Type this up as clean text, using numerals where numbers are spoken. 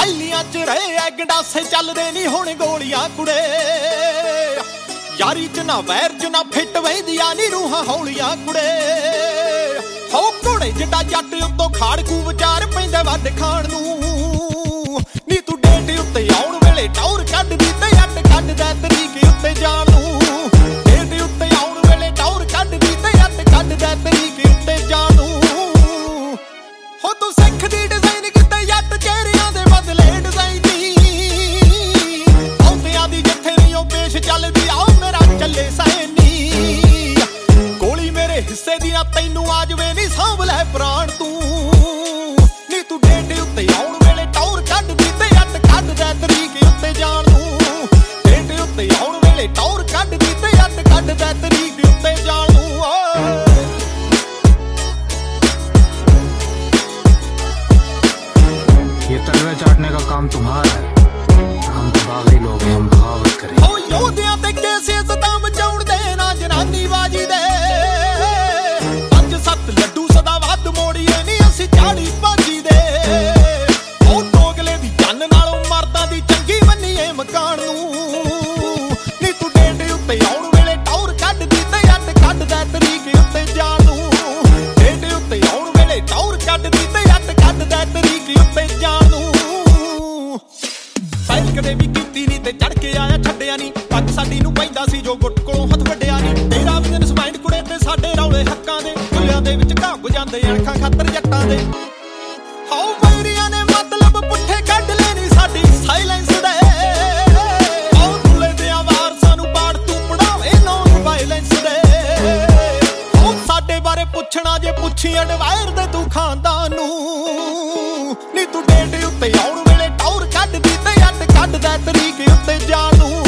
ਪਹਿਲੀਆਂ ਚ ਰਹੇ ਐ ਗੰਡਾਸੇ ਚੱਲਦੇ ਨੀ ਹੁਣ ਗੋਲੀਆਂ ਕੁੜੇ ਯਾਰੀ ਚ ਨਾ ਵੈਰ ਚ ਨਾ ਫਿੱਟ ਵਹਿੰਦੀਆਂ ਨੀ ਰੂਹਾਂ ਹੌਲੀਆਂ ਕੁੜੇ ਹੋ ਘੋੜੇ ਜਿੱਡਾ ਜੱਟ ਉੱਤੋਂ ਖਾੜਕੂ ਵਿਚਾਰ ਪੈਂਦਾ ਵੱਢ ਖਾਣ ਨੂੰ ਨੀ ਤੂੰ ਡੇਟ ਉੱਤੇ ਆਉਣ ਵੇਲੇ ਟੌਰ ਕੱਢਦੀ ਤੇ ਅੱਟ ਕੱਢਦਾ ਤਰੀਕ ਉੱਤੇ ਜਾਣ ਨੂੰ ਡੇਟ ਉੱਤੇ ਆਉਣ ਵੇਲੇ ਟੌਰ ਕੱਢਦੀ ਤੇ ਅੱਟ ਕੱਢਦਾ ਤਰੀਕ ਉੱਤੇ ਜਾਣ ਨੂੰ ਹੋ ਤੂੰ ਸਿੱਖ ਦੀ ਡਿਜ਼ਾਈਨ ਕਿਤੇ ਜੱਟ ਚਿਹਰਿਆਂ ਦੇ ਬਦਲੇ ਡਿਜ਼ਾਈਨੀ ਆਉਂਦਿਆਂ ਦੀ ਜਿੱਥੇ ਨਹੀਂ ਉਹ ਪੇਸ਼ ਚੱਲਦੀ ਆਓ ਮੇਰਾ ਚੱਲੇ ਸੈਨੀ ਗੋਲੀ ਮੇਰੇ ਹਿੱਸੇ ਦੀ ਨਾ ਤੈਨੂੰ ਆ ਜਵੇ ਨੀ ਸਾਂਭ ਲੈ ਪ੍ਰਾਣ ਤੂੰ ਨੀ ਤੂੰ ਡੇਟ ਉੱਤੇ ਆਉਣ ਵੇਲੇ ਟੌਰ ਕੱਢਦੀ ਤੇ ਅੱਟ ਕੱਢਦਾ ਤਰੀਕ ਉੱਤੇ ਜਾਣ ਨੂੰ ਡੇਟ ਉੱਤੇ ਆਉਣ ਵੇਲੇ ਟੌਰ ਕੱਢਦੀ ਤੇ ਅੱਟ ਕੱਢਦਾ ਤਰੀਕ ਉੱਤੇ ਜਾਣ ਨੂੰ ये तलवे चाटने का काम तुम्हारा है, हम तो बागी लोग हैं, हम बगावत करें। ओ योधियां ते कैसे सदा बचाउण दे ना जनानी बाजी दे पंज सत्त लड्डू सदा वध मोड़ीए नी असीं झाड़ी भाजी दे ओ दोगले दी जन नालों मर्दां दी चंगी मन्नीए मकान नूं नी तू डेट उत्ते आउण वेले टौर कढदी ते अट कढदा तरीक उत्ते जाण नूं डेट उत्ते आउण वेले टौर कढदी ते अट कढदा तरीक उत्ते जाण नूं ਪਹਿਲ ਕਦੇ ਵੀ ਕੀਤੀ ਨੀ ਤੇ ਚੜ ਕੇ ਆਇਆ ਛੱਡਿਆ ਨੀ ਪੱਗ ਸਾਡੀ ਨੂੰ ਪੈਂਦਾ ਸੀ ਜੋ ਗੁੱਟ ਕੋਲੋਂ ਹੱਥ ਵੱਡਿਆ ਨੀ ਤੇਰਾ ਬਿਜ਼ਨਸ ਮਾਈਂਡ ਕੁੜੇ ਤੇ ਸਾਡੇ ਰੌਲੇ ਹੱਕਾਂ ਦੇ ਚੁੱਲਿਆਂ ਦੇ ਵਿੱਚ ਘਾਗ ਜਾਂਦੇ ਅਣਖਾਂ ਖਾਤਰ ਜੱਟਾਂ ਦੇ ਹਾਉ ਬੈਰੀਆਂ ਨੇ ਮਤਲਬ ਪੁੱਠੇ ਕੱਢ ਲੈ ਨੀ ਸਾਡੀ ਸਾਇਲੈਂਸ ਦੇ ਹਾਉ ਦੁੱਲੇ ਦੇ ਆਵਾਰ ਸਾਨੂੰ ਬਾੜ ਤੂੰ ਪੜਾਵੇ ਨੌਨ ਵਾਇਲੈਂਸ ਦੇ ਹਾਉ ਸਾਡੇ ਬਾਰੇ ਪੁੱਛਣਾ ਜੇ ਪੁੱਛੀ ਅਡਵਾਇਰ ਦੇ ਤੂੰ ਖਾਨਦਾਨ ਨੂੰ ਨੀ ਤੂੰ ਡੇਟ ਉੱਤੇ ਆਉਣ ਵੇਲੇ ਟੌਰ ਕੱਢਦੀ ਤੇ ਅੱਟ ਕੱਢਦਾ ਤਰੀਕ ਉੱਤੇ ਜਾਣ ਨੂੰ